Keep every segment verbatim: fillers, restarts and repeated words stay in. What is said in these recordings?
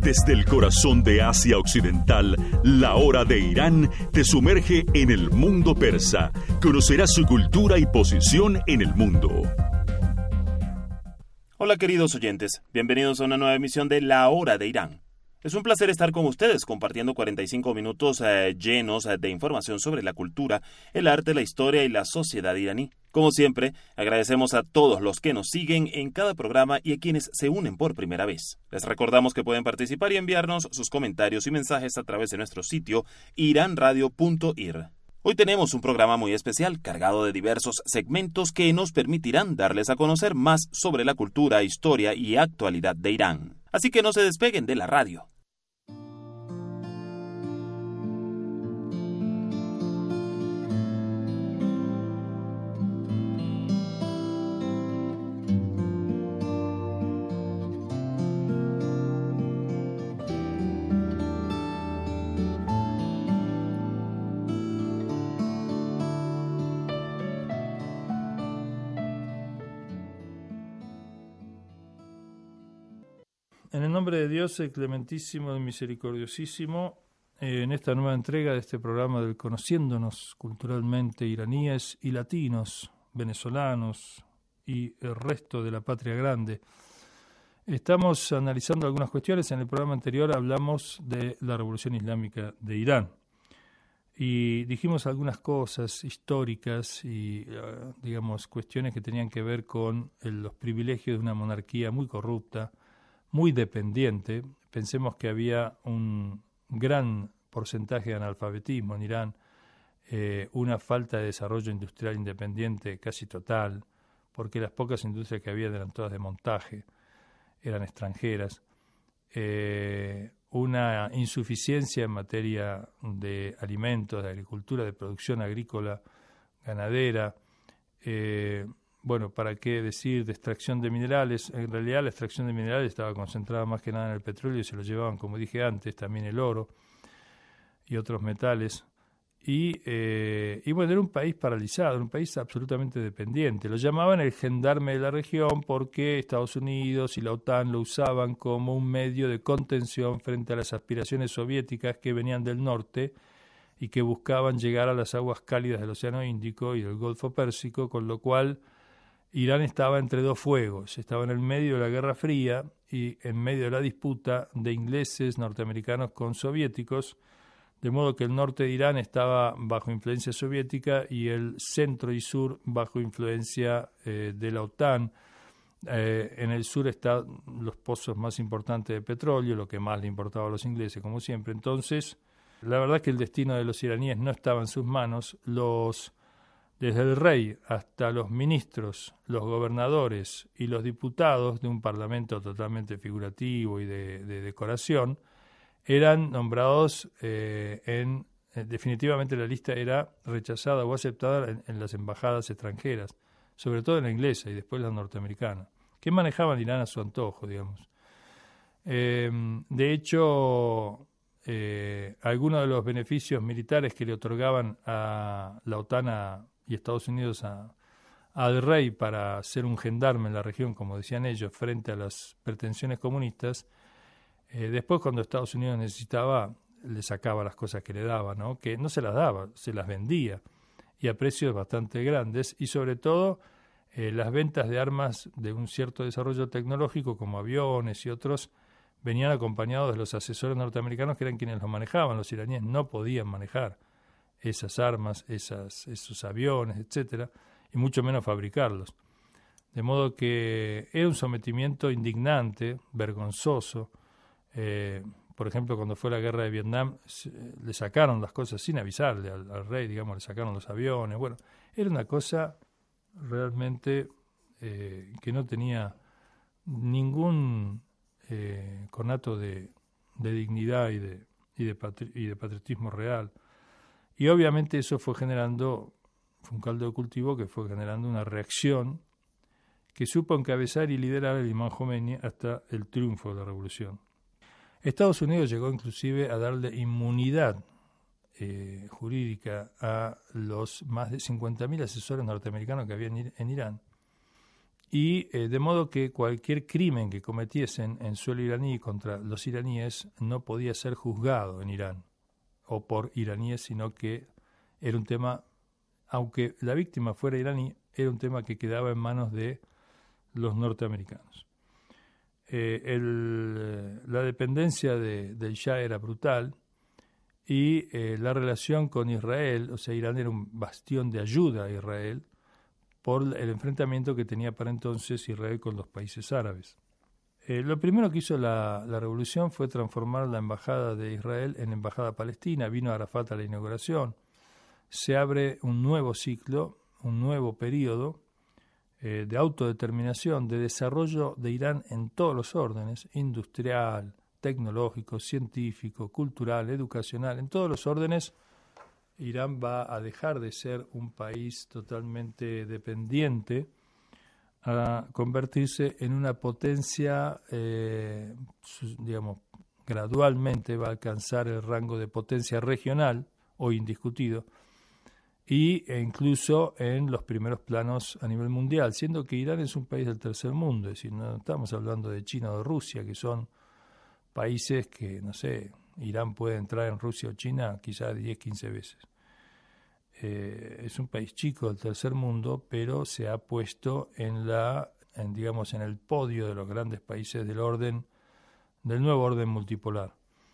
Desde el corazón de Asia Occidental, La Hora de Irán te sumerge en el mundo persa. Conocerás su cultura y posición en el mundo. Hola queridos oyentes, bienvenidos a una nueva emisión de La Hora de Irán. Es un placer estar con ustedes compartiendo cuarenta y cinco minutos eh, llenos eh, de información sobre la cultura, el arte, la historia y la sociedad iraní. Como siempre, agradecemos a todos los que nos siguen en cada programa y a quienes se unen por primera vez. Les recordamos que pueden participar y enviarnos sus comentarios y mensajes a través de nuestro sitio iran radio punto i r. Hoy tenemos un programa muy especial cargado de diversos segmentos que nos permitirán darles a conocer más sobre la cultura, historia y actualidad de Irán. Así que no se despeguen de la radio. En el nombre de Dios, el clementísimo y misericordiosísimo, eh, en esta nueva entrega de este programa del Conociéndonos culturalmente iraníes y latinos, venezolanos y el resto de la patria grande, estamos analizando algunas cuestiones. En el programa anterior hablamos de la Revolución Islámica de Irán y dijimos algunas cosas históricas y, uh, digamos, cuestiones que tenían que ver con el, los privilegios de una monarquía muy corrupta, muy dependiente. Pensemos que había un gran porcentaje de analfabetismo en Irán, eh, una falta de desarrollo industrial independiente casi total, porque las pocas industrias que había eran todas de montaje, eran extranjeras, eh, una insuficiencia en materia de alimentos, de agricultura, de producción agrícola, ganadera, eh, bueno, ¿para qué decir de extracción de minerales? En realidad la extracción de minerales estaba concentrada más que nada en el petróleo y se lo llevaban, como dije antes, también el oro y otros metales. Y, eh, y bueno, era un país paralizado, un país absolutamente dependiente. Lo llamaban el gendarme de la región porque Estados Unidos y la OTAN lo usaban como un medio de contención frente a las aspiraciones soviéticas que venían del norte y que buscaban llegar a las aguas cálidas del Océano Índico y del Golfo Pérsico, con lo cual Irán estaba entre dos fuegos, estaba en el medio de la Guerra Fría y en medio de la disputa de ingleses, norteamericanos con soviéticos, de modo que el norte de Irán estaba bajo influencia soviética y el centro y sur bajo influencia eh, de la OTAN. Eh, en el sur están los pozos más importantes de petróleo, lo que más le importaba a los ingleses, como siempre. Entonces, la verdad es que el destino de los iraníes no estaba en sus manos. Los Desde el rey hasta los ministros, los gobernadores y los diputados de un parlamento totalmente figurativo y de, de decoración, eran nombrados eh, en, eh, definitivamente la lista era rechazada o aceptada en, en las embajadas extranjeras, sobre todo en la inglesa y después la norteamericana, que manejaban Irán a su antojo, digamos. Eh, de hecho, eh, algunos de los beneficios militares que le otorgaban a la OTAN a y Estados Unidos a, al rey para ser un gendarme en la región, como decían ellos, frente a las pretensiones comunistas, eh, después cuando Estados Unidos necesitaba, le sacaba las cosas que le daba, ¿no? Que no se las daba, se las vendía, y a precios bastante grandes, y sobre todo eh, las ventas de armas de un cierto desarrollo tecnológico, como aviones y otros, venían acompañados de los asesores norteamericanos que eran quienes los manejaban. Los iraníes no podían manejar esas armas, esas, esos aviones, etcétera, y mucho menos fabricarlos. De modo que era un sometimiento indignante, vergonzoso. Eh, por ejemplo, cuando fue la guerra de Vietnam, se, le sacaron las cosas sin avisarle al, al rey, digamos, le sacaron los aviones. Bueno, era una cosa realmente eh, que no tenía ningún eh, conato de, de dignidad y de, y, de patri- y de patriotismo real. Y obviamente eso fue generando, fue un caldo de cultivo que fue generando una reacción que supo encabezar y liderar el imán Jomeini hasta el triunfo de la revolución. Estados Unidos llegó inclusive a darle inmunidad eh, jurídica a los más de cincuenta mil asesores norteamericanos que había en, en Irán, y eh, de modo que cualquier crimen que cometiesen en suelo iraní contra los iraníes no podía ser juzgado en Irán o por iraníes, sino que era un tema, aunque la víctima fuera iraní, era un tema que quedaba en manos de los norteamericanos. Eh, el, la dependencia de, del Shah era brutal y eh, la relación con Israel, o sea, Irán era un bastión de ayuda a Israel por el enfrentamiento que tenía para entonces Israel con los países árabes. Eh, lo primero que hizo la, la revolución fue transformar la embajada de Israel en embajada palestina. Vino Arafat a la inauguración. Se abre un nuevo ciclo, un nuevo periodo eh, de autodeterminación, de desarrollo de Irán en todos los órdenes, industrial, tecnológico, científico, cultural, educacional, en todos los órdenes. Irán va a dejar de ser un país totalmente dependiente a convertirse en una potencia, eh, digamos, gradualmente va a alcanzar el rango de potencia regional, hoy indiscutido, y, e incluso en los primeros planos a nivel mundial, siendo que Irán es un país del tercer mundo, es decir, no estamos hablando de China o de Rusia, que son países que, no sé, Irán puede entrar en Rusia o China quizás diez, quince veces. Eh, es un país chico del tercer mundo, pero se ha puesto en la, en, digamos, en el podio de los grandes países del orden, del nuevo orden multipolar.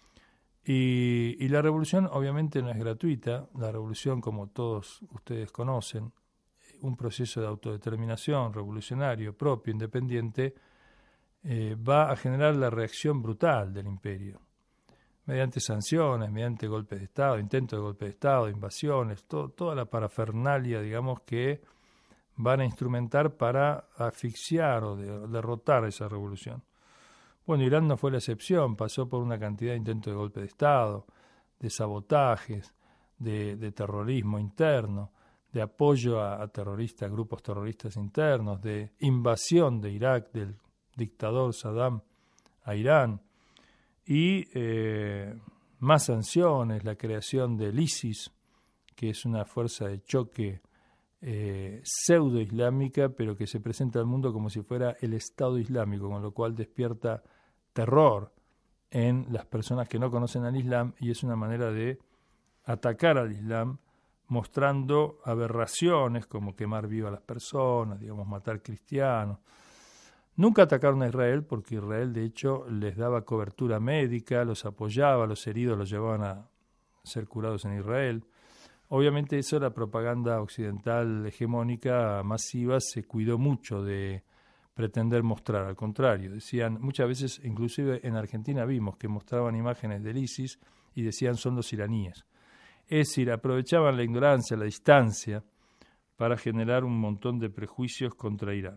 Y, y la revolución obviamente no es gratuita. La revolución, como todos ustedes conocen, un proceso de autodeterminación revolucionario, propio, independiente, eh, va a generar la reacción brutal del imperio, mediante sanciones, mediante golpes de Estado, intentos de golpe de Estado, invasiones, todo, toda la parafernalia, digamos, que van a instrumentar para asfixiar o de, derrotar esa revolución. Bueno, Irán no fue la excepción, pasó por una cantidad de intentos de golpe de Estado, de sabotajes, de, de terrorismo interno, de apoyo a, a terroristas, grupos terroristas internos, de invasión de Irak, del dictador Saddam a Irán, y eh, más sanciones, la creación del ISIS, que es una fuerza de choque eh, pseudo-islámica, pero que se presenta al mundo como si fuera el Estado Islámico, con lo cual despierta terror en las personas que no conocen al Islam, y es una manera de atacar al Islam, mostrando aberraciones como quemar viva a las personas, digamos, matar cristianos. Nunca atacaron a Israel porque Israel, de hecho, les daba cobertura médica, los apoyaba, los heridos los llevaban a ser curados en Israel. Obviamente eso, la propaganda occidental hegemónica masiva, se cuidó mucho de pretender mostrar. Al contrario, decían, muchas veces, inclusive en Argentina vimos que mostraban imágenes del ISIS y decían son los iraníes. Es decir, aprovechaban la ignorancia, la distancia, para generar un montón de prejuicios contra Irán.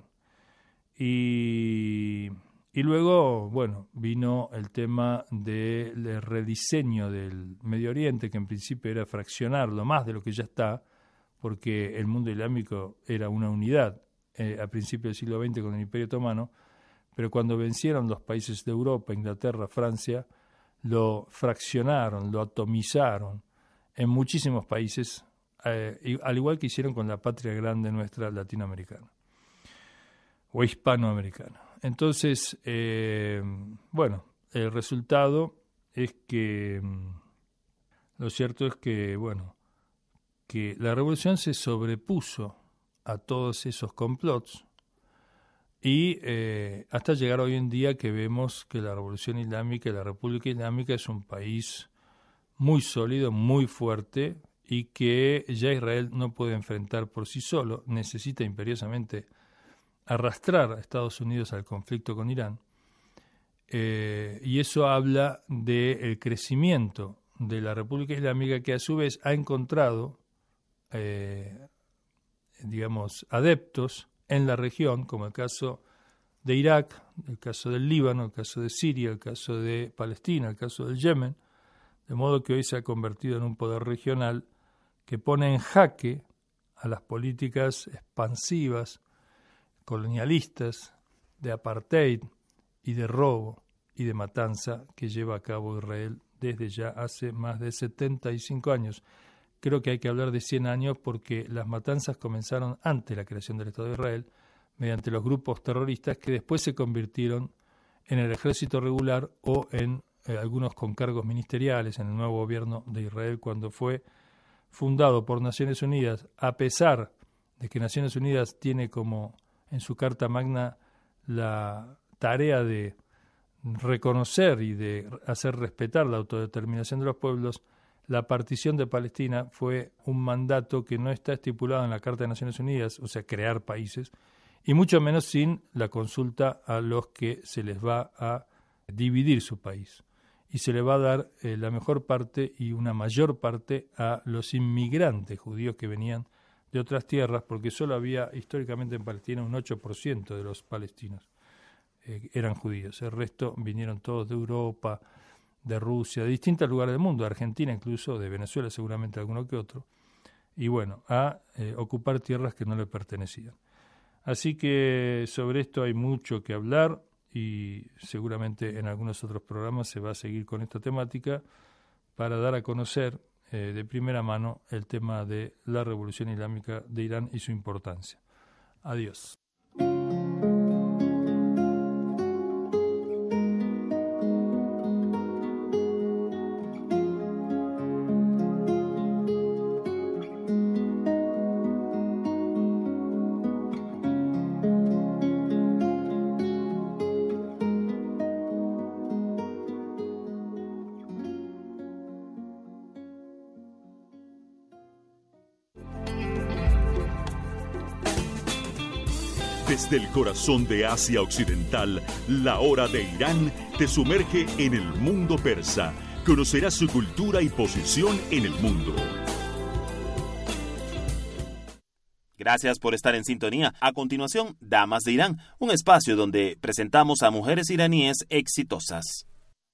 Y, y luego, bueno, vino el tema del rediseño del Medio Oriente, que en principio era fraccionarlo más de lo que ya está, porque el mundo islámico era una unidad eh, a principios del siglo veinte con el Imperio Otomano, pero cuando vencieron los países de Europa, Inglaterra, Francia, lo fraccionaron, lo atomizaron en muchísimos países, eh, al igual que hicieron con la patria grande nuestra latinoamericana o hispanoamericana. Entonces, eh, bueno, el resultado es que, lo cierto es que, bueno, que la revolución se sobrepuso a todos esos complots y eh, hasta llegar hoy en día que vemos que la revolución islámica y la República Islámica es un país muy sólido, muy fuerte, y que ya Israel no puede enfrentar por sí solo, necesita imperiosamente arrastrar a Estados Unidos al conflicto con Irán, eh, y eso habla del crecimiento de la República Islámica, que a su vez ha encontrado, eh, digamos, adeptos en la región, como el caso de Irak, el caso del Líbano, el caso de Siria, el caso de Palestina, el caso del Yemen, de modo que hoy se ha convertido en un poder regional que pone en jaque a las políticas expansivas, colonialistas, de apartheid y de robo y de matanza que lleva a cabo Israel desde ya hace más de setenta y cinco años. Creo que hay que hablar de cien años porque las matanzas comenzaron antes de la creación del Estado de Israel, mediante los grupos terroristas que después se convirtieron en el ejército regular o en eh, algunos con cargos ministeriales en el nuevo gobierno de Israel cuando fue fundado por Naciones Unidas, a pesar de que Naciones Unidas tiene como en su Carta Magna la tarea de reconocer y de hacer respetar la autodeterminación de los pueblos. La partición de Palestina fue un mandato que no está estipulado en la Carta de Naciones Unidas, o sea, crear países, y mucho menos sin la consulta a los que se les va a dividir su país. Y se le va a dar eh, la mejor parte y una mayor parte a los inmigrantes judíos que venían de otras tierras, porque solo había históricamente en Palestina un ocho por ciento de los palestinos eh, eran judíos. El resto vinieron todos de Europa, de Rusia, de distintos lugares del mundo, de Argentina incluso, de Venezuela seguramente alguno que otro, y bueno, a eh, ocupar tierras que no le pertenecían. Así que sobre esto hay mucho que hablar y seguramente en algunos otros programas se va a seguir con esta temática para dar a conocer eh, de primera mano el tema de la Revolución Islámica de Irán y su importancia. Adiós. Desde el corazón de Asia Occidental, la hora de Irán te sumerge en el mundo persa. Conocerás su cultura y posición en el mundo. Gracias por estar en sintonía. A continuación, Damas de Irán, un espacio donde presentamos a mujeres iraníes exitosas.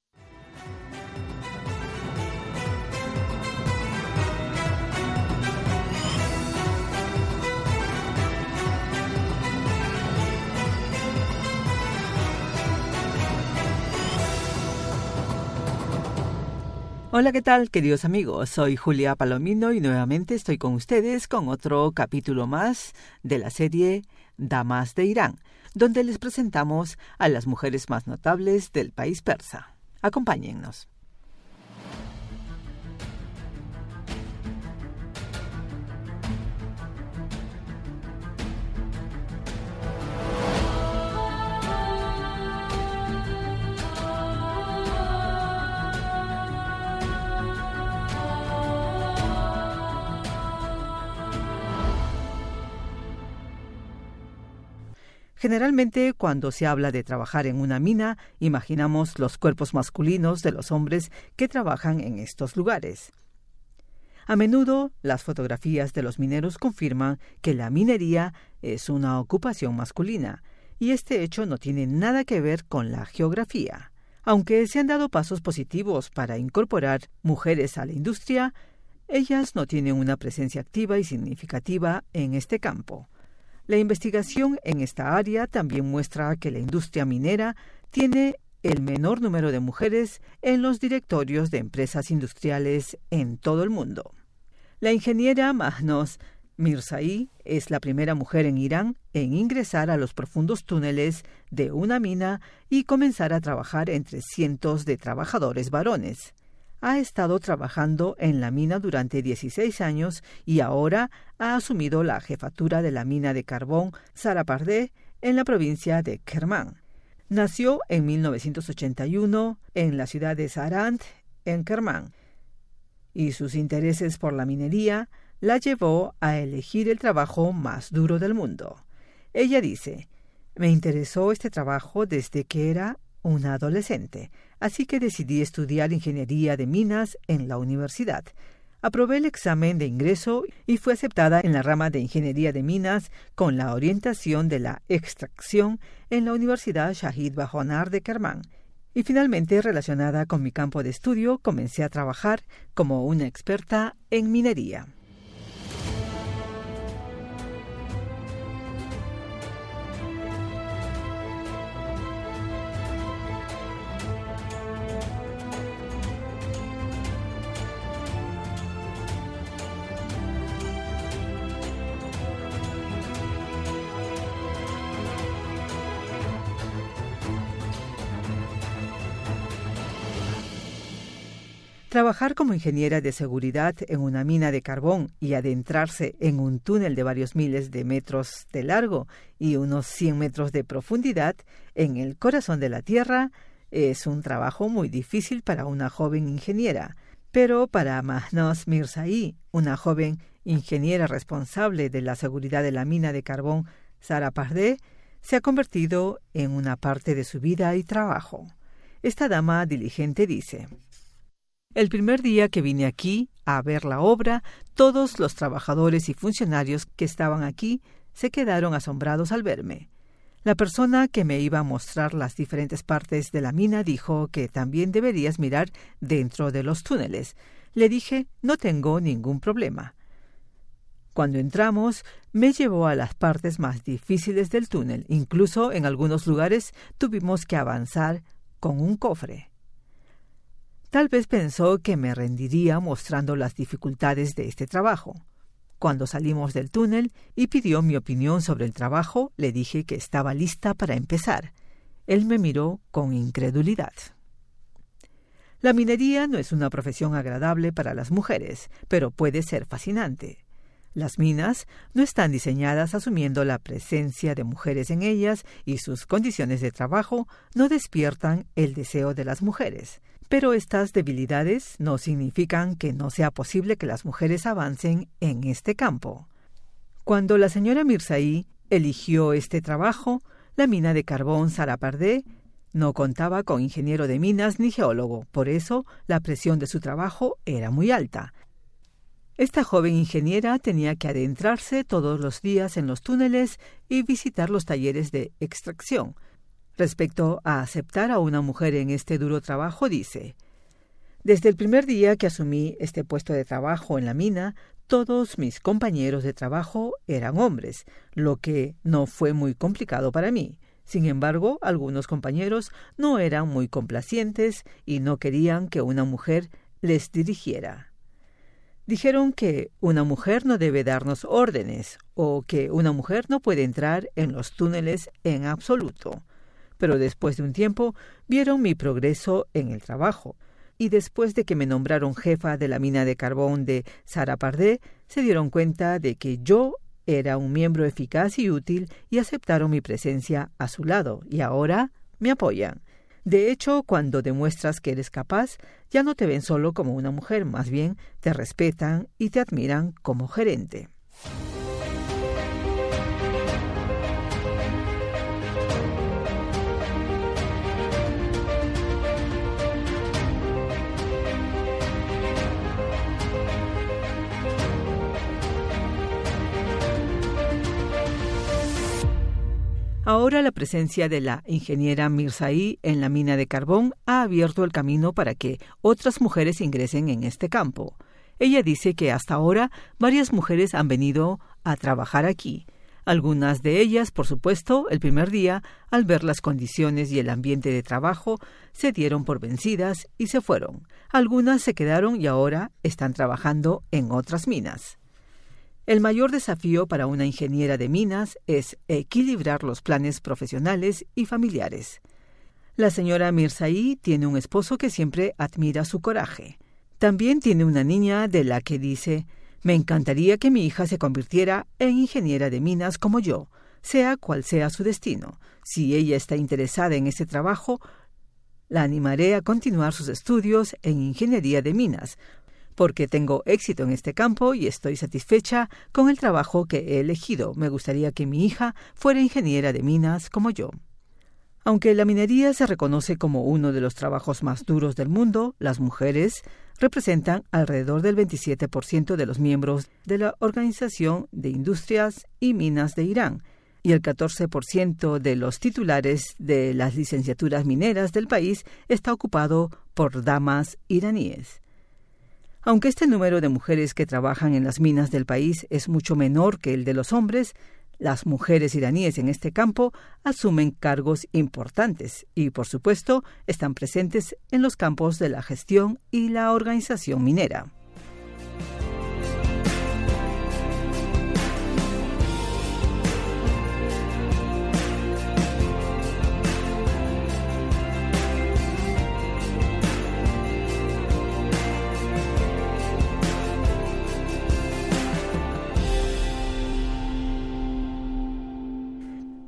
Hola, ¿qué tal, queridos amigos? Soy Julia Palomino y nuevamente estoy con ustedes con otro capítulo más de la serie Damas de Irán, donde les presentamos a las mujeres más notables del país persa. Acompáñennos. Generalmente, cuando se habla de trabajar en una mina, imaginamos los cuerpos masculinos de los hombres que trabajan en estos lugares. A menudo, las fotografías de los mineros confirman que la minería es una ocupación masculina, y este hecho no tiene nada que ver con la geografía. Aunque se han dado pasos positivos para incorporar mujeres a la industria, ellas no tienen una presencia activa y significativa en este campo. La investigación en esta área también muestra que la industria minera tiene el menor número de mujeres en los directorios de empresas industriales en todo el mundo. La ingeniera Mahnaz Mirzai es la primera mujer en Irán en ingresar a los profundos túneles de una mina y comenzar a trabajar entre cientos de trabajadores varones. Ha estado trabajando en la mina durante dieciséis años y ahora ha asumido la jefatura de la mina de carbón Sarapardeh en la provincia de Kermán. Nació en mil novecientos ochenta y uno en la ciudad de Sarand, en Kermán, y sus intereses por la minería la llevó a elegir el trabajo más duro del mundo. Ella dice: «Me interesó este trabajo desde que era una adolescente, así que decidí estudiar ingeniería de minas en la universidad. Aprobé el examen de ingreso y fui aceptada en la rama de ingeniería de minas con la orientación de la extracción en la Universidad Shahid Bahonar de Kermán. Y finalmente, relacionada con mi campo de estudio, comencé a trabajar como una experta en minería». Trabajar como ingeniera de seguridad en una mina de carbón y adentrarse en un túnel de varios miles de metros de largo y unos cien metros de profundidad en el corazón de la Tierra es un trabajo muy difícil para una joven ingeniera. Pero para Mahnaz Mirzaei, una joven ingeniera responsable de la seguridad de la mina de carbón Sarapardeh, se ha convertido en una parte de su vida y trabajo. Esta dama diligente dice: el primer día que vine aquí a ver la obra, todos los trabajadores y funcionarios que estaban aquí se quedaron asombrados al verme. La persona que me iba a mostrar las diferentes partes de la mina dijo que también deberías mirar dentro de los túneles. Le dije, no tengo ningún problema. Cuando entramos, me llevó a las partes más difíciles del túnel. Incluso en algunos lugares tuvimos que avanzar con un cofre. Tal vez pensó que me rendiría mostrando las dificultades de este trabajo. Cuando salimos del túnel y pidió mi opinión sobre el trabajo, le dije que estaba lista para empezar. Él me miró con incredulidad. La minería no es una profesión agradable para las mujeres, pero puede ser fascinante. Las minas no están diseñadas asumiendo la presencia de mujeres en ellas y sus condiciones de trabajo no despiertan el deseo de las mujeres. Pero estas debilidades no significan que no sea posible que las mujeres avancen en este campo. Cuando la señora Mirzaei eligió este trabajo, la mina de carbón Sarapardeh no contaba con ingeniero de minas ni geólogo, por eso la presión de su trabajo era muy alta. Esta joven ingeniera tenía que adentrarse todos los días en los túneles y visitar los talleres de extracción. Respecto a aceptar a una mujer en este duro trabajo, dice: desde el primer día que asumí este puesto de trabajo en la mina, todos mis compañeros de trabajo eran hombres, lo que no fue muy complicado para mí. Sin embargo, algunos compañeros no eran muy complacientes y no querían que una mujer les dirigiera. Dijeron que una mujer no debe darnos órdenes o que una mujer no puede entrar en los túneles en absoluto. Pero después de un tiempo vieron mi progreso en el trabajo y después de que me nombraron jefa de la mina de carbón de Sarapardeh, se dieron cuenta de que yo era un miembro eficaz y útil y aceptaron mi presencia a su lado y ahora me apoyan. De hecho, cuando demuestras que eres capaz, ya no te ven solo como una mujer, más bien te respetan y te admiran como gerente. Ahora la presencia de la ingeniera Mirzaei en la mina de carbón ha abierto el camino para que otras mujeres ingresen en este campo. Ella dice que hasta ahora varias mujeres han venido a trabajar aquí. Algunas de ellas, por supuesto, el primer día, al ver las condiciones y el ambiente de trabajo, se dieron por vencidas y se fueron. Algunas se quedaron y ahora están trabajando en otras minas. El mayor desafío para una ingeniera de minas es equilibrar los planes profesionales y familiares. La señora Mirzaei tiene un esposo que siempre admira su coraje. También tiene una niña de la que dice: me encantaría que mi hija se convirtiera en ingeniera de minas como yo, sea cual sea su destino. Si ella está interesada en este trabajo, la animaré a continuar sus estudios en ingeniería de minas, porque tengo éxito en este campo y estoy satisfecha con el trabajo que he elegido. Me gustaría que mi hija fuera ingeniera de minas como yo. Aunque la minería se reconoce como uno de los trabajos más duros del mundo, las mujeres representan alrededor del veintisiete por ciento de los miembros de la Organización de Industrias y Minas de Irán y el catorce por ciento de los titulares de las licenciaturas mineras del país está ocupado por damas iraníes. Aunque este número de mujeres que trabajan en las minas del país es mucho menor que el de los hombres, las mujeres iraníes en este campo asumen cargos importantes y, por supuesto, están presentes en los campos de la gestión y la organización minera.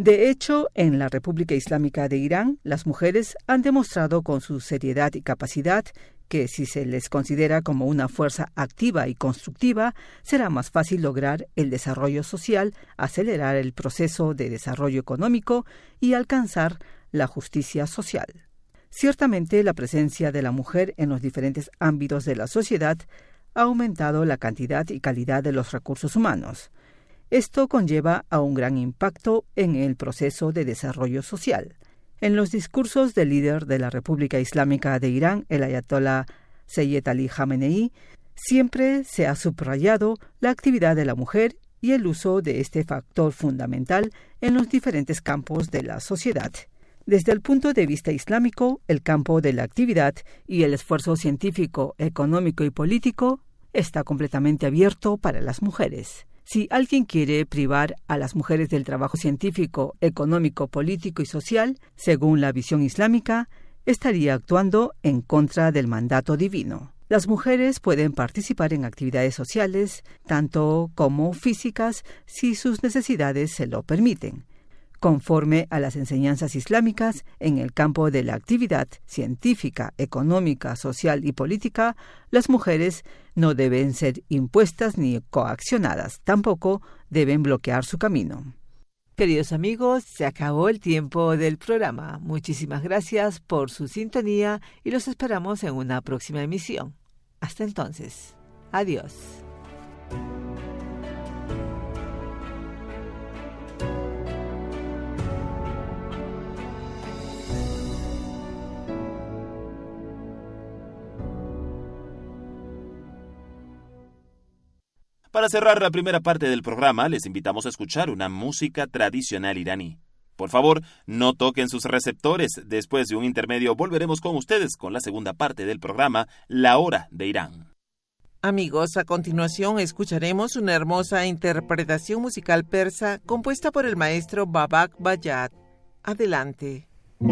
De hecho, en la República Islámica de Irán, las mujeres han demostrado con su seriedad y capacidad que si se les considera como una fuerza activa y constructiva, será más fácil lograr el desarrollo social, acelerar el proceso de desarrollo económico y alcanzar la justicia social. Ciertamente, la presencia de la mujer en los diferentes ámbitos de la sociedad ha aumentado la cantidad y calidad de los recursos humanos. Esto conlleva a un gran impacto en el proceso de desarrollo social. En los discursos del líder de la República Islámica de Irán, el ayatolá Seyyed Ali Jamenei, siempre se ha subrayado la actividad de la mujer y el uso de este factor fundamental en los diferentes campos de la sociedad. Desde el punto de vista islámico, el campo de la actividad y el esfuerzo científico, económico y político está completamente abierto para las mujeres. Si alguien quiere privar a las mujeres del trabajo científico, económico, político y social, según la visión islámica, estaría actuando en contra del mandato divino. Las mujeres pueden participar en actividades sociales, tanto como físicas, si sus necesidades se lo permiten. Conforme a las enseñanzas islámicas, en el campo de la actividad científica, económica, social y política, las mujeres no deben ser impuestas ni coaccionadas, tampoco deben bloquear su camino. Queridos amigos, se acabó el tiempo del programa. Muchísimas gracias por su sintonía y los esperamos en una próxima emisión. Hasta entonces, adiós. Para cerrar la primera parte del programa, les invitamos a escuchar una música tradicional iraní. Por favor, no toquen sus receptores. Después de un intermedio volveremos con ustedes con la segunda parte del programa, La Hora de Irán. Amigos, a continuación escucharemos una hermosa interpretación musical persa compuesta por el maestro Babak Bayat. Adelante.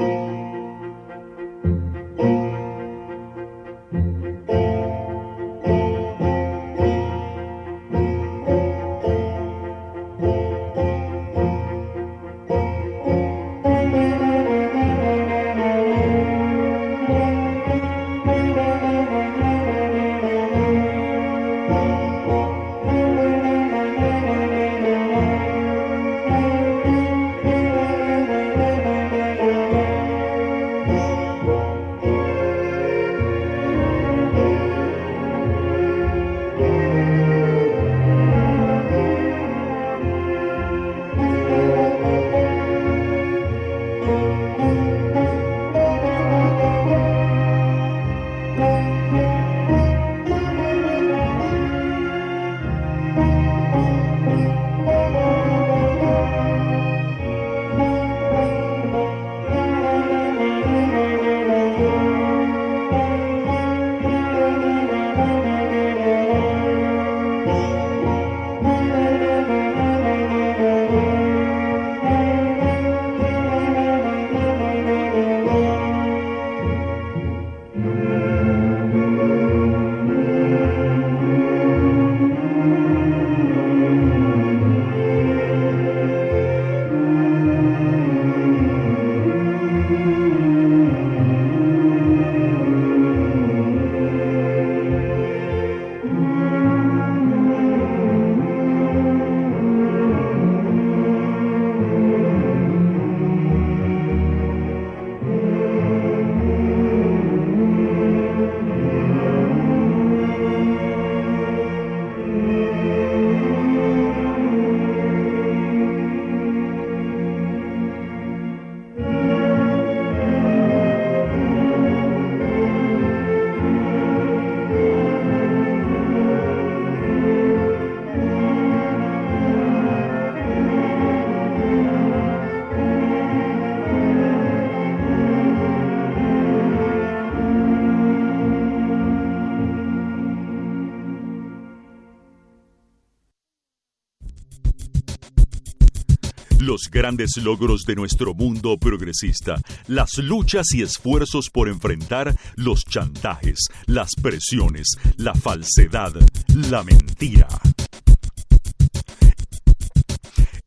Los grandes logros de nuestro mundo progresista, las luchas y esfuerzos por enfrentar los chantajes, las presiones, la falsedad, la mentira.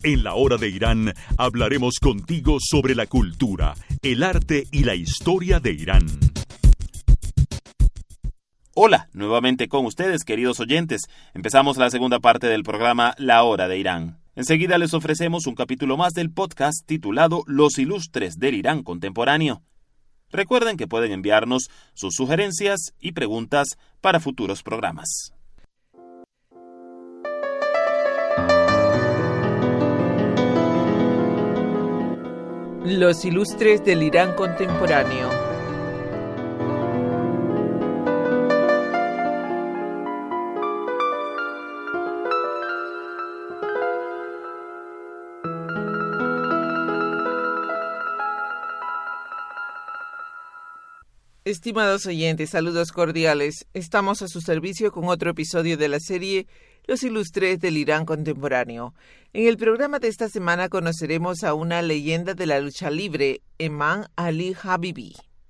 En la hora de Irán hablaremos contigo sobre la cultura, el arte y la historia de Irán. Hola, nuevamente con ustedes, queridos oyentes. Empezamos la segunda parte del programa La Hora de Irán. Enseguida les ofrecemos un capítulo más del podcast titulado Los Ilustres del Irán Contemporáneo. Recuerden que pueden enviarnos sus sugerencias y preguntas para futuros programas. Los Ilustres del Irán Contemporáneo. Estimados oyentes, saludos cordiales. Estamos a su servicio con otro episodio de la serie Los Ilustres del Irán Contemporáneo. En el programa de esta semana conoceremos a una leyenda de la lucha libre, Eman Ali Habibi.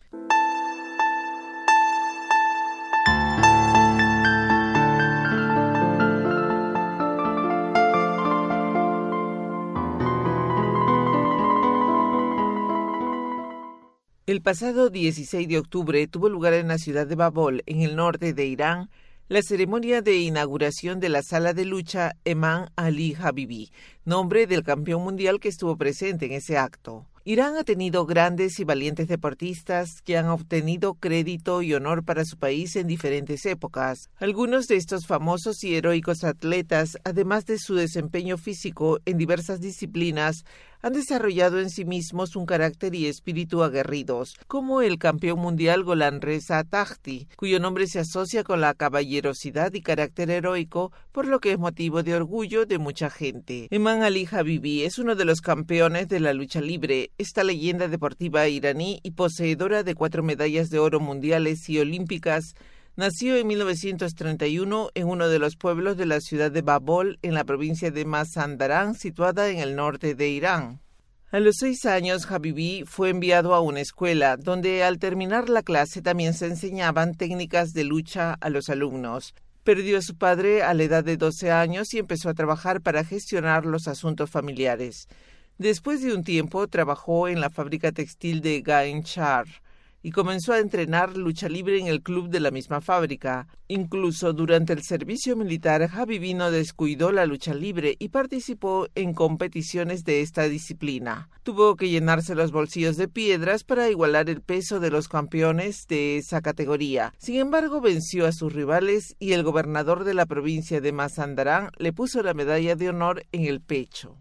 El pasado dieciséis de octubre tuvo lugar en la ciudad de Babol, en el norte de Irán, la ceremonia de inauguración de la sala de lucha Eman Ali Habibi, nombre del campeón mundial que estuvo presente en ese acto. Irán ha tenido grandes y valientes deportistas que han obtenido crédito y honor para su país en diferentes épocas. Algunos de estos famosos y heroicos atletas, además de su desempeño físico en diversas disciplinas, han desarrollado en sí mismos un carácter y espíritu aguerridos, como el campeón mundial Gholamreza Takhti, cuyo nombre se asocia con la caballerosidad y carácter heroico, por lo que es motivo de orgullo de mucha gente. Eman Ali Habibi es uno de los campeones de la lucha libre, esta leyenda deportiva iraní y poseedora de cuatro medallas de oro mundiales y olímpicas. Nació en mil novecientos treinta y uno en uno de los pueblos de la ciudad de Babol, en la provincia de Mazandarán, situada en el norte de Irán. A los seis años, Habibi fue enviado a una escuela, donde al terminar la clase también se enseñaban técnicas de lucha a los alumnos. Perdió a su padre a la edad de doce años y empezó a trabajar para gestionar los asuntos familiares. Después de un tiempo, trabajó en la fábrica textil de Gain Shar y comenzó a entrenar lucha libre en el club de la misma fábrica. Incluso durante el servicio militar, Habibi no descuidó la lucha libre y participó en competiciones de esta disciplina. Tuvo que llenarse los bolsillos de piedras para igualar el peso de los campeones de esa categoría. Sin embargo, venció a sus rivales y el gobernador de la provincia de Mazandarán le puso la medalla de honor en el pecho.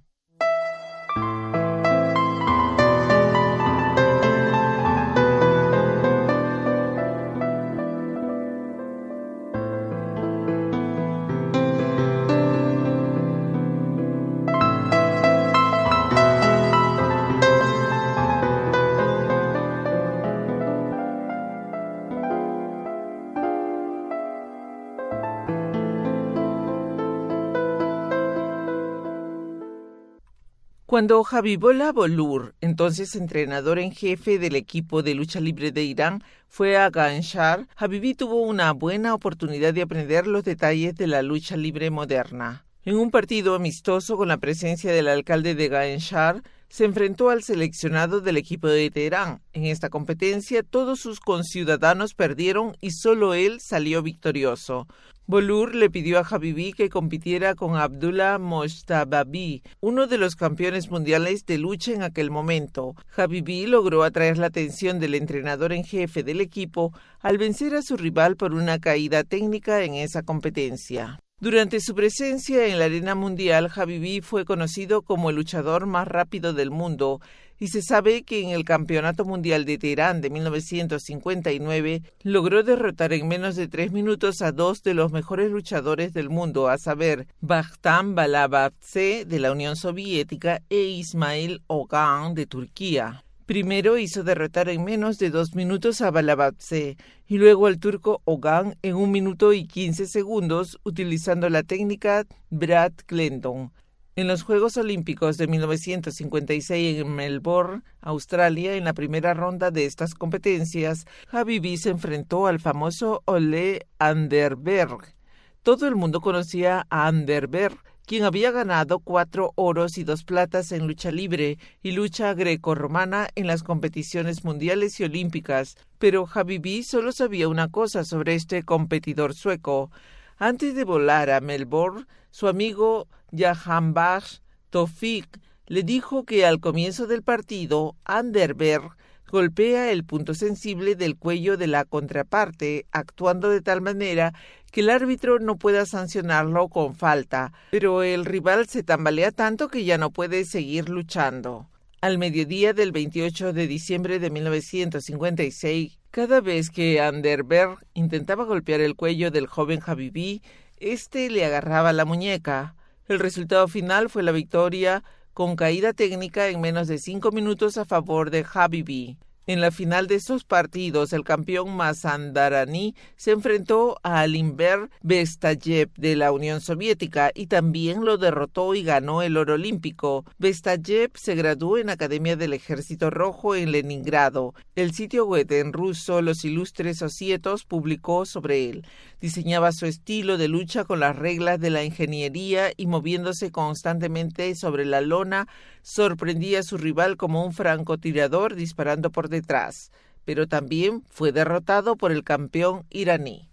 Cuando Habibullah Bolur, entonces entrenador en jefe del equipo de lucha libre de Irán, fue a Gain Shar, Habibi tuvo una buena oportunidad de aprender los detalles de la lucha libre moderna. En un partido amistoso con la presencia del alcalde de Gain Shar, se enfrentó al seleccionado del equipo de Teherán. En esta competencia, todos sus conciudadanos perdieron y solo él salió victorioso. Bolur le pidió a Habibi que compitiera con Abdullah Mojtababi, uno de los campeones mundiales de lucha en aquel momento. Habibi logró atraer la atención del entrenador en jefe del equipo al vencer a su rival por una caída técnica en esa competencia. Durante su presencia en la arena mundial, Habibi fue conocido como el luchador más rápido del mundo y se sabe que en el Campeonato Mundial de Teherán de mil novecientos cincuenta y nueve logró derrotar en menos de tres minutos a dos de los mejores luchadores del mundo, a saber, Bakhtan Balabadze de la Unión Soviética e Ismail Ogan de Turquía. Primero hizo derrotar en menos de dos minutos a Balabadze y luego al turco Ogan en un minuto y quince segundos utilizando la técnica Brad Clenton. En los Juegos Olímpicos de mil novecientos cincuenta y seis en Melbourne, Australia, en la primera ronda de estas competencias, Habibi se enfrentó al famoso Ole Anderberg. Todo el mundo conocía a Anderberg, quien había ganado cuatro oros y dos platas en lucha libre y lucha grecorromana en las competiciones mundiales y olímpicas, pero Habibi solo sabía una cosa sobre este competidor sueco. Antes de volar a Melbourne, su amigo Jahanbakhsh Tawfik le dijo que al comienzo del partido, Anderberg golpea el punto sensible del cuello de la contraparte, actuando de tal manera que el árbitro no pueda sancionarlo con falta, pero el rival se tambalea tanto que ya no puede seguir luchando. Al mediodía del veintiocho de diciembre de mil novecientos cincuenta y seis, cada vez que Anderberg intentaba golpear el cuello del joven Habibi, éste le agarraba la muñeca. El resultado final fue la victoria con caída técnica en menos de cinco minutos a favor de Habibi. En la final de estos partidos, el campeón Mazandarani se enfrentó a Alimber Bestayev de la Unión Soviética y también lo derrotó y ganó el oro olímpico. Bestayev se graduó en Academia del Ejército Rojo en Leningrado. El sitio web en ruso Los Ilustres Osietos publicó sobre él. Diseñaba su estilo de lucha con las reglas de la ingeniería y moviéndose constantemente sobre la lona, sorprendía a su rival como un francotirador disparando por detrás, pero también fue derrotado por el campeón iraní.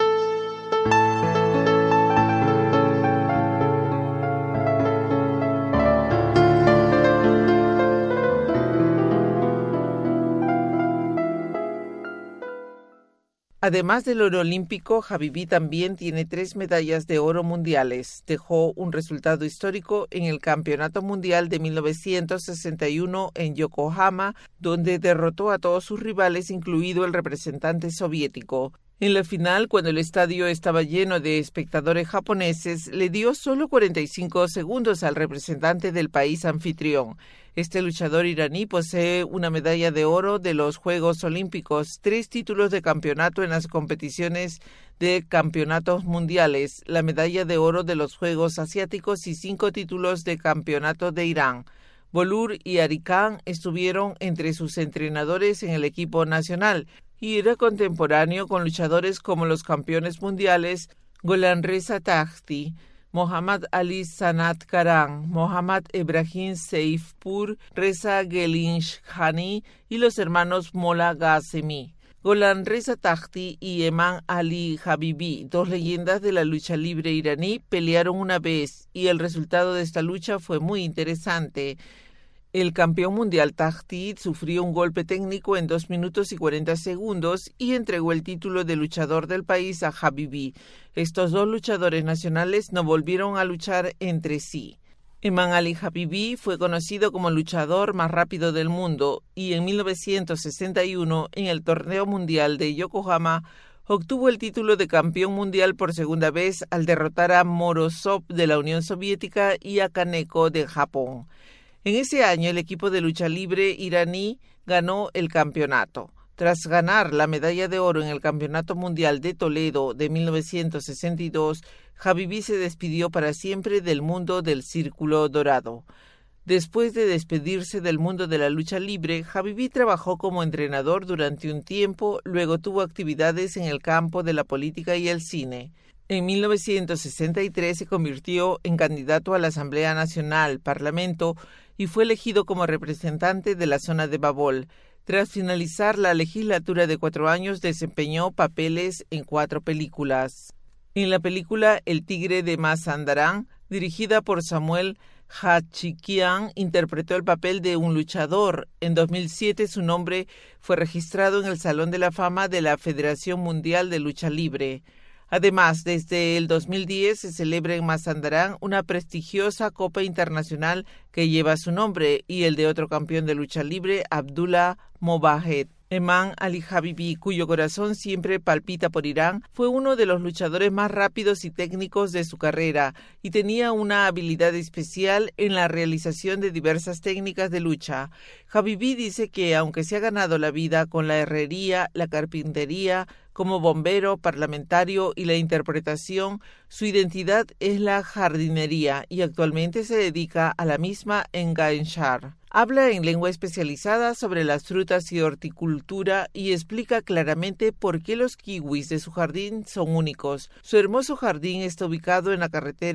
Además del oro olímpico, Habibi también tiene tres medallas de oro mundiales. Dejó un resultado histórico en el Campeonato Mundial de mil novecientos sesenta y uno en Yokohama, donde derrotó a todos sus rivales, incluido el representante soviético. En la final, cuando el estadio estaba lleno de espectadores japoneses, le dio solo cuarenta y cinco segundos al representante del país anfitrión. Este luchador iraní posee una medalla de oro de los Juegos Olímpicos, tres títulos de campeonato en las competiciones de campeonatos mundiales, la medalla de oro de los Juegos Asiáticos y cinco títulos de campeonato de Irán. Bolur y Arikan estuvieron entre sus entrenadores en el equipo nacional y era contemporáneo con luchadores como los campeones mundiales Golamreza Takhti, Mohammad Ali Sanat Karan, Mohammad Ebrahim Seifpur, Reza Gelinshani y los hermanos Molla Ghazemi. Golamreza Takhti y Eman Ali Habibi, dos leyendas de la lucha libre iraní, pelearon una vez y el resultado de esta lucha fue muy interesante. El campeón mundial Takhti sufrió un golpe técnico en dos minutos y cuarenta segundos y entregó el título de luchador del país a Habibi. Estos dos luchadores nacionales no volvieron a luchar entre sí. Eman Ali Habibi fue conocido como el luchador más rápido del mundo y en mil novecientos sesenta y uno, en el torneo mundial de Yokohama, obtuvo el título de campeón mundial por segunda vez al derrotar a Morozov de la Unión Soviética y a Kaneko de Japón. En ese año, el equipo de lucha libre iraní ganó el campeonato. Tras ganar la medalla de oro en el Campeonato Mundial de Toledo de mil novecientos sesenta y dos, Habibi se despidió para siempre del mundo del Círculo Dorado. Después de despedirse del mundo de la lucha libre, Habibi trabajó como entrenador durante un tiempo, luego tuvo actividades en el campo de la política y el cine. En mil novecientos sesenta y tres se convirtió en candidato a la Asamblea Nacional, Parlamento, y fue elegido como representante de la zona de Babol. Tras finalizar la legislatura de cuatro años, desempeñó papeles en cuatro películas. En la película El Tigre de Mazandarán, dirigida por Samuel Hachikian, interpretó el papel de un luchador. En dos mil siete su nombre fue registrado en el Salón de la Fama de la Federación Mundial de Lucha Libre. Además, desde el dos mil diez se celebra en Mazandarán una prestigiosa Copa Internacional que lleva su nombre y el de otro campeón de lucha libre, Abdullah Movahed. Eman Ali Habibi, cuyo corazón siempre palpita por Irán, fue uno de los luchadores más rápidos y técnicos de su carrera y tenía una habilidad especial en la realización de diversas técnicas de lucha. Habibi dice que aunque se ha ganado la vida con la herrería, la carpintería, como bombero, parlamentario y la interpretación, su identidad es la jardinería y actualmente se dedica a la misma en Gaenshar. Habla en lengua especializada sobre las frutas y horticultura y explica claramente por qué los kiwis de su jardín son únicos. Su hermoso jardín está ubicado en la carretera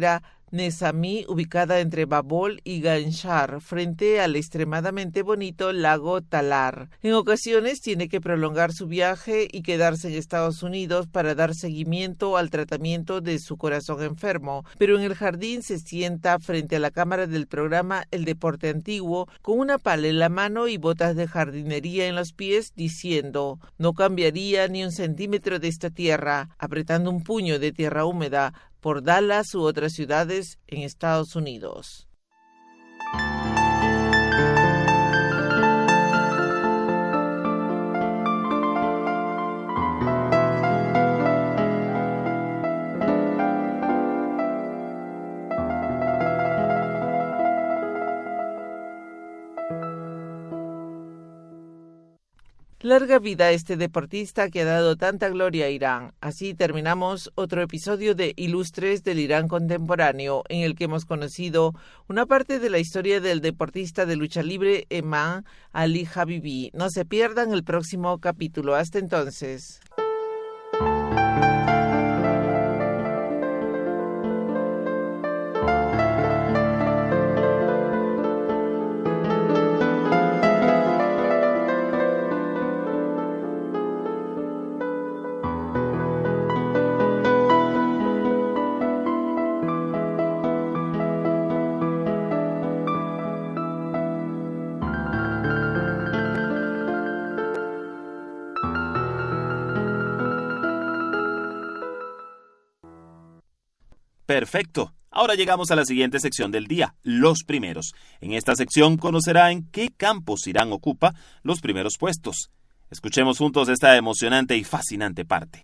Nezamí, ubicada entre Babol y Ganshar, frente al extremadamente bonito lago Talar. En ocasiones tiene que prolongar su viaje y quedarse en Estados Unidos para dar seguimiento al tratamiento de su corazón enfermo, pero en el jardín se sienta frente a la cámara del programa El Deporte Antiguo, con una pala en la mano y botas de jardinería en los pies, diciendo: no cambiaría ni un centímetro de esta tierra, apretando un puño de tierra húmeda por Dallas u otras ciudades en Estados Unidos. Larga vida a este deportista que ha dado tanta gloria a Irán. Así terminamos otro episodio de Ilustres del Irán Contemporáneo, en el que hemos conocido una parte de la historia del deportista de lucha libre Eman Ali Habibi. No se pierdan el próximo capítulo. Hasta entonces. Perfecto. Ahora llegamos a la siguiente sección del día, los primeros. En esta sección conocerá en qué campos Irán ocupa los primeros puestos. Escuchemos juntos esta emocionante y fascinante parte.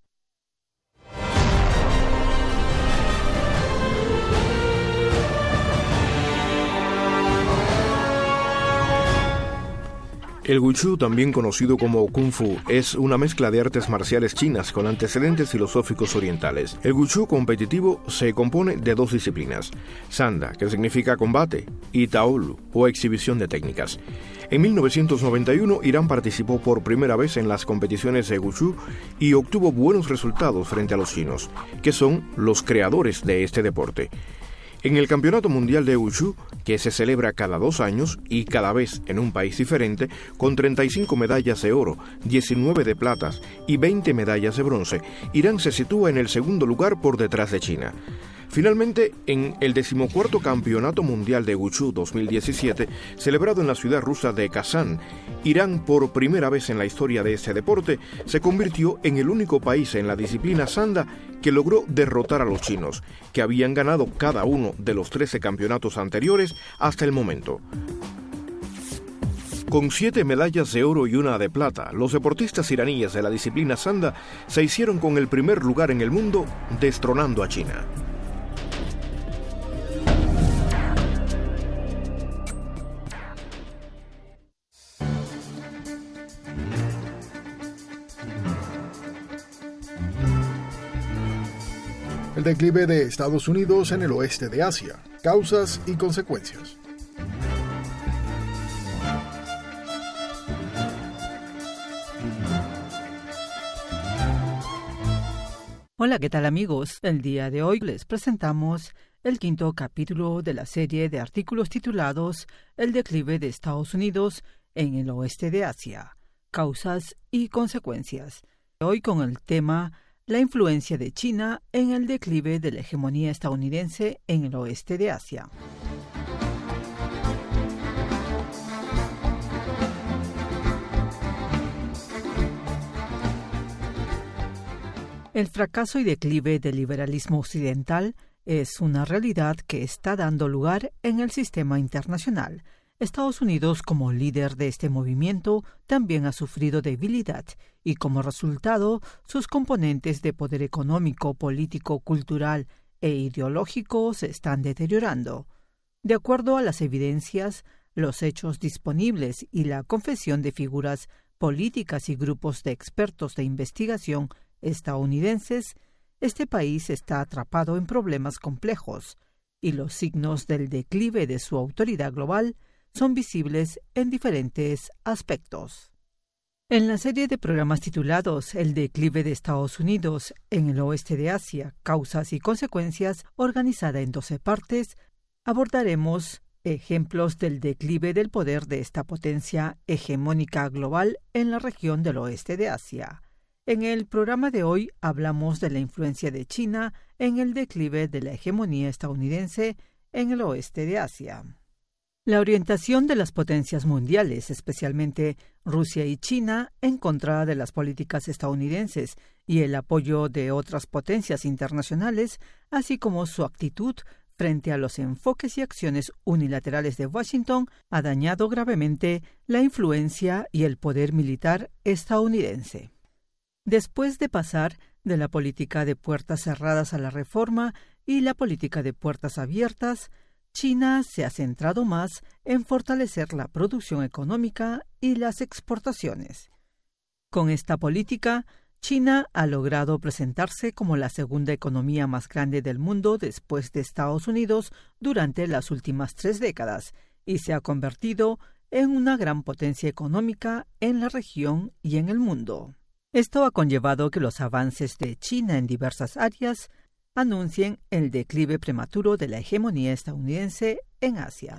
El Wushu, también conocido como Kung Fu, es una mezcla de artes marciales chinas con antecedentes filosóficos orientales. El Wushu competitivo se compone de dos disciplinas: Sanda, que significa combate, y Taolu, o exhibición de técnicas. En mil novecientos noventa y uno, Irán participó por primera vez en las competiciones de Wushu y obtuvo buenos resultados frente a los chinos, que son los creadores de este deporte. En el Campeonato Mundial de Wushu, que se celebra cada dos años y cada vez en un país diferente, con treinta y cinco medallas de oro, diecinueve de plata y veinte medallas de bronce, Irán se sitúa en el segundo lugar por detrás de China. Finalmente, en el decimocuarto Campeonato Mundial de Wushu dos mil diecisiete, celebrado en la ciudad rusa de Kazán, Irán, por primera vez en la historia de este deporte, se convirtió en el único país en la disciplina Sanda que logró derrotar a los chinos, que habían ganado cada uno de los trece campeonatos anteriores hasta el momento. Con siete medallas de oro y una de plata, los deportistas iraníes de la disciplina Sanda se hicieron con el primer lugar en el mundo, destronando a China. El declive de Estados Unidos en el oeste de Asia, causas y consecuencias. Hola, ¿qué tal amigos? El día de hoy les presentamos el quinto capítulo de la serie de artículos titulados El declive de Estados Unidos en el oeste de Asia, causas y consecuencias. Hoy con el tema La influencia de China en el declive de la hegemonía estadounidense en el oeste de Asia. El fracaso y declive del liberalismo occidental es una realidad que está dando lugar en el sistema internacional. Estados Unidos, como líder de este movimiento, también ha sufrido debilidad y, como resultado, sus componentes de poder económico, político, cultural e ideológico se están deteriorando. De acuerdo a las evidencias, los hechos disponibles y la confesión de figuras políticas y grupos de expertos de investigación estadounidenses, este país está atrapado en problemas complejos y los signos del declive de su autoridad global son visibles en diferentes aspectos. En la serie de programas titulados El declive de Estados Unidos en el oeste de Asia, causas y consecuencias, organizada en doce partes, abordaremos ejemplos del declive del poder de esta potencia hegemónica global en la región del oeste de Asia. En el programa de hoy hablamos de la influencia de China en el declive de la hegemonía estadounidense en el oeste de Asia. La orientación de las potencias mundiales, especialmente Rusia y China, en contra de las políticas estadounidenses y el apoyo de otras potencias internacionales, así como su actitud frente a los enfoques y acciones unilaterales de Washington, ha dañado gravemente la influencia y el poder militar estadounidense. Después de pasar de la política de puertas cerradas a la reforma y la política de puertas abiertas, China se ha centrado más en fortalecer la producción económica y las exportaciones. Con esta política, China ha logrado presentarse como la segunda economía más grande del mundo después de Estados Unidos durante las últimas tres décadas y se ha convertido en una gran potencia económica en la región y en el mundo. Esto ha conllevado que los avances de China en diversas áreas anuncien el declive prematuro de la hegemonía estadounidense en Asia.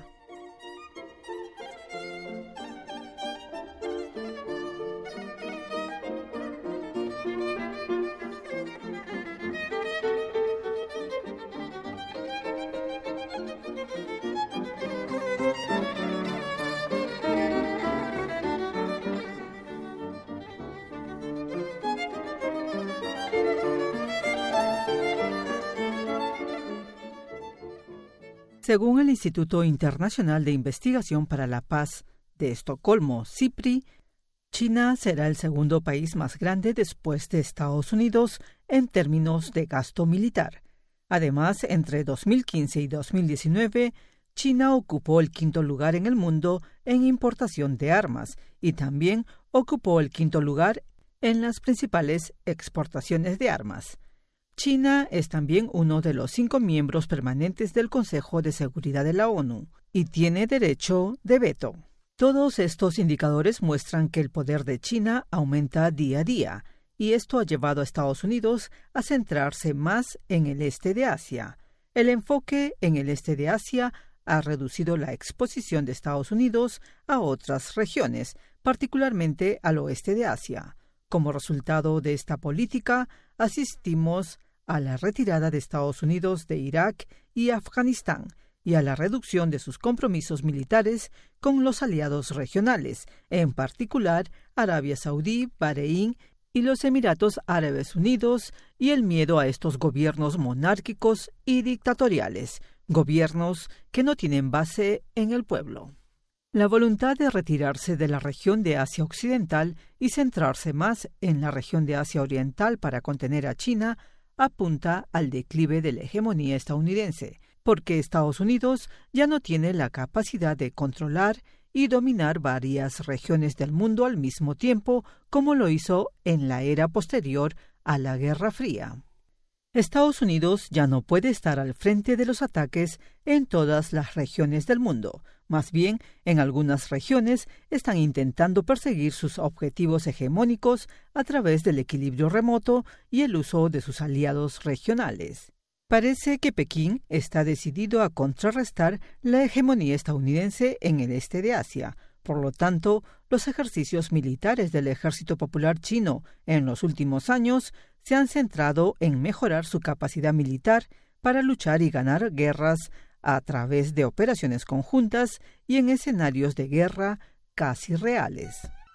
Según el Instituto Internacional de Investigación para la Paz de Estocolmo, CIPRI, China será el segundo país más grande después de Estados Unidos en términos de gasto militar. Además, entre dos mil quince y dos mil diecinueve, China ocupó el quinto lugar en el mundo en importación de armas y también ocupó el quinto lugar en las principales exportaciones de armas. China es también uno de los cinco miembros permanentes del Consejo de Seguridad de la ONU y tiene derecho de veto. Todos estos indicadores muestran que el poder de China aumenta día a día, y esto ha llevado a Estados Unidos a centrarse más en el este de Asia. El enfoque en el este de Asia ha reducido la exposición de Estados Unidos a otras regiones, particularmente al oeste de Asia. Como resultado de esta política, asistimos a la retirada de Estados Unidos de Irak y Afganistán y a la reducción de sus compromisos militares con los aliados regionales, en particular Arabia Saudí, Bahrein y los Emiratos Árabes Unidos, y el miedo a estos gobiernos monárquicos y dictatoriales, gobiernos que no tienen base en el pueblo. La voluntad de retirarse de la región de Asia Occidental y centrarse más en la región de Asia Oriental para contener a China apunta al declive de la hegemonía estadounidense, porque Estados Unidos ya no tiene la capacidad de controlar y dominar varias regiones del mundo al mismo tiempo, como lo hizo en la era posterior a la Guerra Fría. Estados Unidos ya no puede estar al frente de los ataques en todas las regiones del mundo. Más bien, en algunas regiones están intentando perseguir sus objetivos hegemónicos a través del equilibrio remoto y el uso de sus aliados regionales. Parece que Pekín está decidido a contrarrestar la hegemonía estadounidense en el este de Asia. Por lo tanto, los ejercicios militares del Ejército Popular Chino en los últimos años se han centrado en mejorar su capacidad militar para luchar y ganar guerras a través de operaciones conjuntas y en escenarios de guerra casi reales.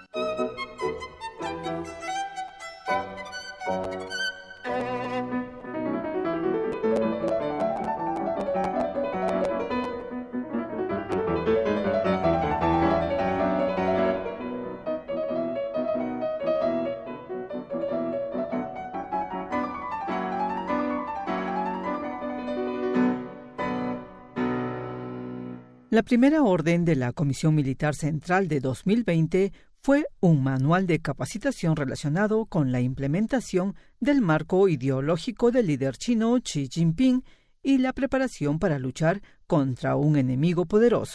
La primera orden de la Comisión Militar Central de dos mil veinte fue un manual de capacitación relacionado con la implementación del marco ideológico del líder chino Xi Jinping y la preparación para luchar contra un enemigo poderoso.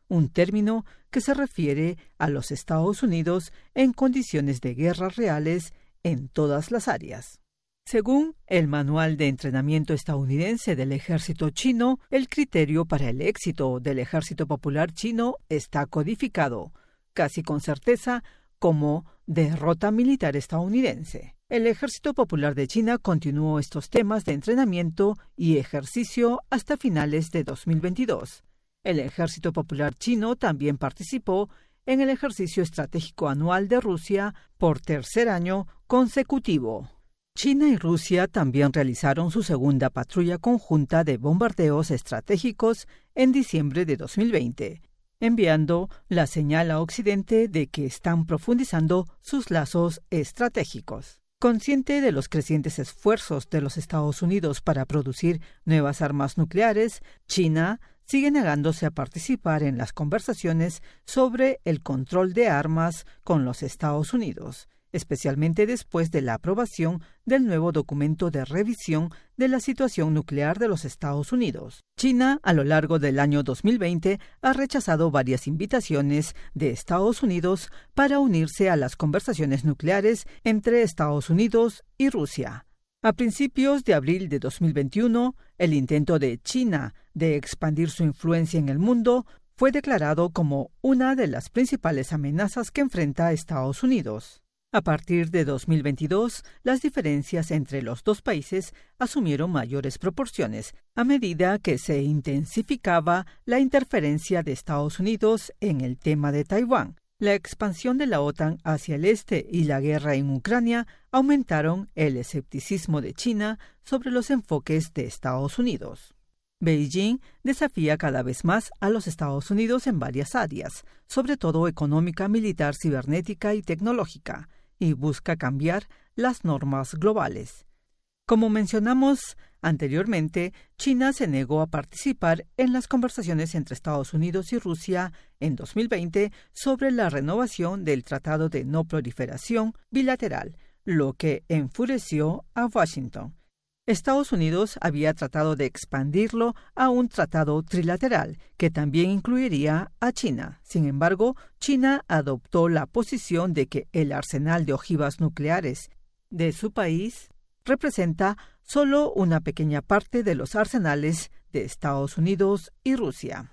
un término que se refiere a los Estados Unidos en condiciones de guerra reales en todas las áreas. Según el Manual de Entrenamiento Estadounidense del Ejército Chino, el criterio para el éxito del Ejército Popular Chino está codificado, casi con certeza, como derrota militar estadounidense. El Ejército Popular de China continuó estos temas de entrenamiento y ejercicio hasta finales de dos mil veintidós. El Ejército Popular Chino también participó en el ejercicio estratégico anual de Rusia por tercer año consecutivo. China y Rusia también realizaron su segunda patrulla conjunta de bombardeos estratégicos en diciembre de dos mil veinte, enviando la señal a Occidente de que están profundizando sus lazos estratégicos. Consciente de los crecientes esfuerzos de los Estados Unidos para producir nuevas armas nucleares, China sigue negándose a participar en las conversaciones sobre el control de armas con los Estados Unidos, especialmente después de la aprobación del nuevo documento de revisión de la situación nuclear de los Estados Unidos. China, a lo largo del año dos mil veinte, ha rechazado varias invitaciones de Estados Unidos para unirse a las conversaciones nucleares entre Estados Unidos y Rusia. A principios de abril de dos mil veintiuno, el intento de China de expandir su influencia en el mundo fue declarado como una de las principales amenazas que enfrenta a Estados Unidos. A partir de dos mil veintidós, las diferencias entre los dos países asumieron mayores proporciones a medida que se intensificaba la interferencia de Estados Unidos en el tema de Taiwán. La expansión de la OTAN hacia el este y la guerra en Ucrania aumentaron el escepticismo de China sobre los enfoques de Estados Unidos. Beijing desafía cada vez más a los Estados Unidos en varias áreas, sobre todo económica, militar, cibernética y tecnológica, y busca cambiar las normas globales. Como mencionamos anteriormente, China se negó a participar en las conversaciones entre Estados Unidos y Rusia en dos mil veinte sobre la renovación del Tratado de No Proliferación bilateral, lo que enfureció a Washington. Estados Unidos había tratado de expandirlo a un tratado trilateral, que también incluiría a China. Sin embargo, China adoptó la posición de que el arsenal de ojivas nucleares de su país representa solo una pequeña parte de los arsenales de Estados Unidos y Rusia.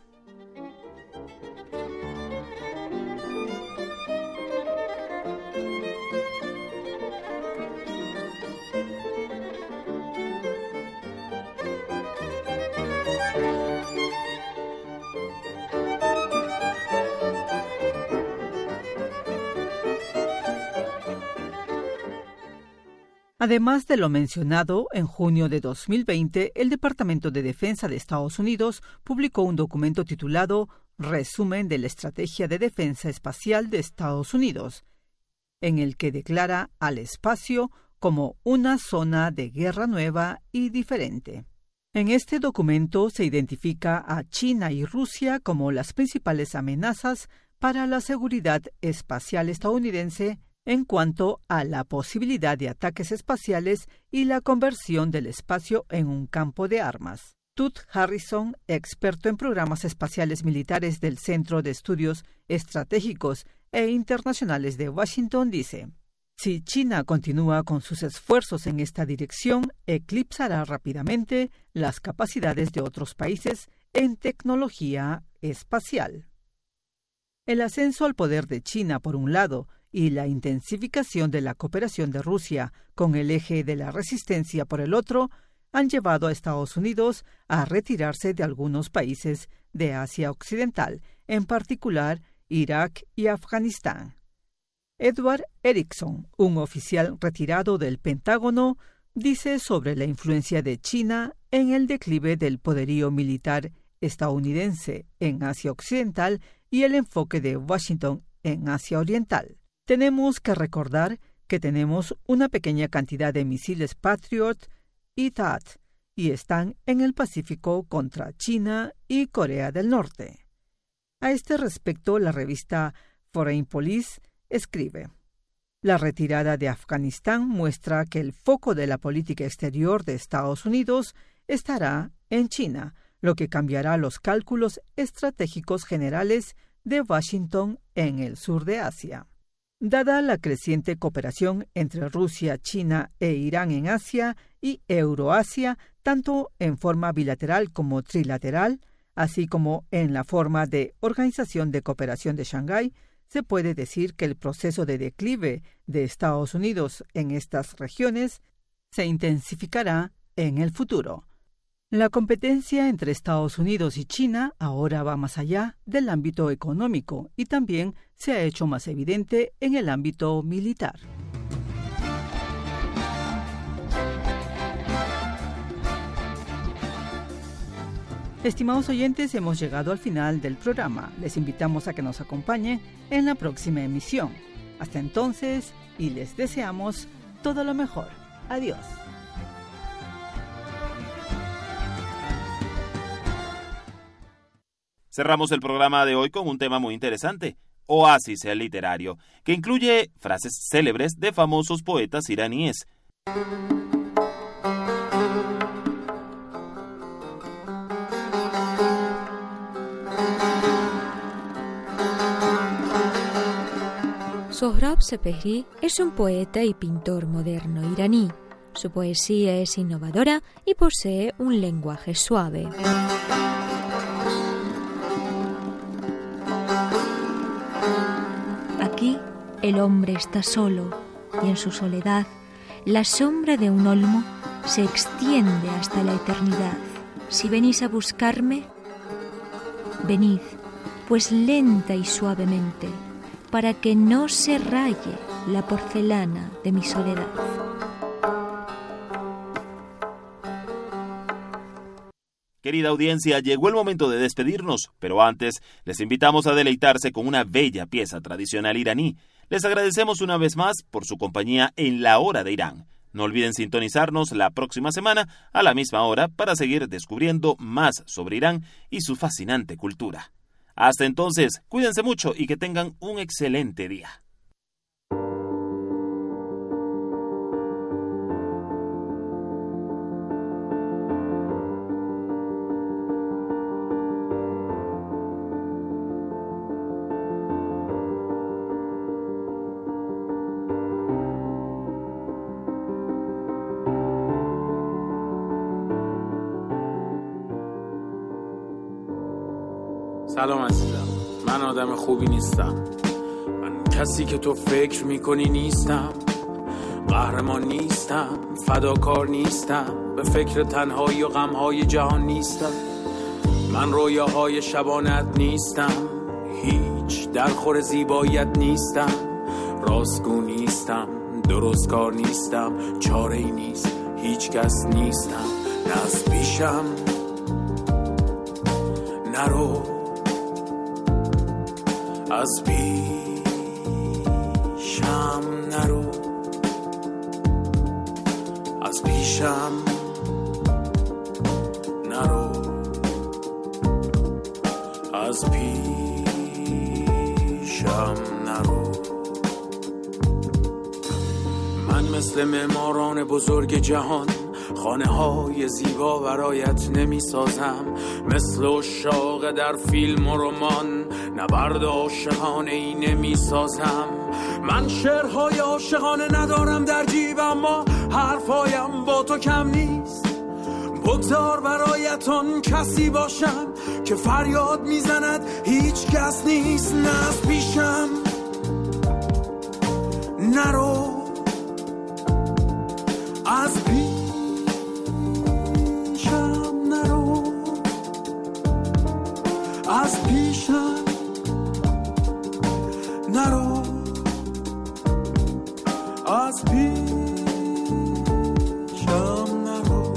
Además de lo mencionado, en junio de dos mil veinte, el Departamento de Defensa de Estados Unidos publicó un documento titulado Resumen de la Estrategia de Defensa Espacial de Estados Unidos, en el que declara al espacio como una zona de guerra nueva y diferente. En este documento se identifica a China y Rusia como las principales amenazas para la seguridad espacial estadounidense en cuanto a la posibilidad de ataques espaciales y la conversión del espacio en un campo de armas. Tut Harrison, experto en programas espaciales militares del Centro de Estudios Estratégicos e Internacionales de Washington, dice: si China continúa con sus esfuerzos en esta dirección, eclipsará rápidamente las capacidades de otros países en tecnología espacial. El ascenso al poder de China, por un lado, y la intensificación de la cooperación de Rusia con el eje de la resistencia por el otro, han llevado a Estados Unidos a retirarse de algunos países de Asia Occidental, en particular Irak y Afganistán. Edward Erickson, un oficial retirado del Pentágono, dice sobre la influencia de China en el declive del poderío militar estadounidense en Asia Occidental y el enfoque de Washington en Asia Oriental. Tenemos que recordar que tenemos una pequeña cantidad de misiles Patriot y T A D y están en el Pacífico contra China y Corea del Norte. A este respecto, la revista Foreign Policy escribe: la retirada de Afganistán muestra que el foco de la política exterior de Estados Unidos estará en China, lo que cambiará los cálculos estratégicos generales de Washington en el sur de Asia. Dada la creciente cooperación entre Rusia, China e Irán en Asia y Euroasia, tanto en forma bilateral como trilateral, así como en la forma de Organización de Cooperación de Shanghái, se puede decir que el proceso de declive de Estados Unidos en estas regiones se intensificará en el futuro. La competencia entre Estados Unidos y China ahora va más allá del ámbito económico y también se ha hecho más evidente en el ámbito militar. Estimados oyentes, hemos llegado al final del programa. Les invitamos a que nos acompañen en la próxima emisión. Hasta entonces, y les deseamos todo lo mejor. Adiós. Cerramos el programa de hoy con un tema muy interesante, Oasis literario, que incluye frases célebres de famosos poetas iraníes. Sohrab Sepehri es un poeta y pintor moderno iraní. Su poesía es innovadora y posee un lenguaje suave. Aquí el hombre está solo y en su soledad la sombra de un olmo se extiende hasta la eternidad. Si venís a buscarme, venid, pues lenta y suavemente, para que no se raye la porcelana de mi soledad. Querida audiencia, llegó el momento de despedirnos, pero antes les invitamos a deleitarse con una bella pieza tradicional iraní. Les agradecemos una vez más por su compañía en La Hora de Irán. No olviden sintonizarnos la próxima semana a la misma hora para seguir descubriendo más sobre Irán y su fascinante cultura. Hasta entonces, cuídense mucho y que tengan un excelente día. سلام عزیزم، من آدم خوبی نیستم. من کسی که تو فکر میکنی نیستم. قهرمان نیستم، فداکار نیستم. به فکر تنهایی و غمهای جهان نیستم. من رویاهای شبانت نیستم. هیچ درخور زیباییت نیستم. راستگو نیستم، درستکار نیستم. چاره ای نیست، هیچ کس نیستم. نه از پیشم نرو، از پیشم نرو، از پیشم نرو، از پیشم نرو. من مثل معماران بزرگ جهان خانه های زیبا برایت نمی سازم. مثل عشاق در فیلم و رمان نبرد عاشقانه ای نمی سازم. من شعرهای عاشقانه ندارم در جیب، اما حرفایم با تو کم نیست. بگذار برایتان کسی باشم که فریاد میزند هیچ کس نیست. نه از پیشم نرو، از پیشم از پیشم نرو، از پیشم نرو.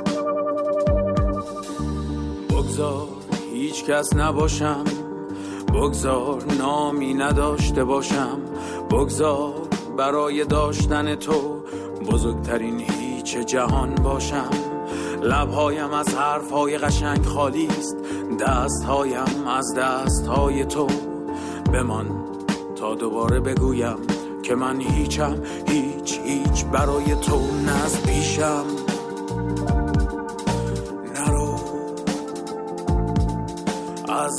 هیچ کس نباشم، بگذار نامی نداشته باشم، بگذار برای داشتن تو بزرگترین هیچ جهان باشم. لبهایم از حرفهای قشنگ خالی است، دستهایم از دستهای تو. بمان تا دوباره بگویم که من هیچم، هیچ هیچ برای تو. نه از پیشم نرو، از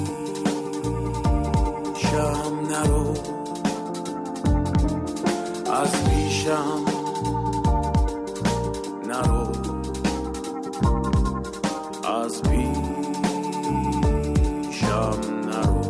پیشم نرو، از پیشم نرو، از پیشم نرو.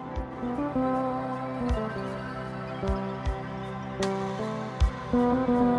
Thank you.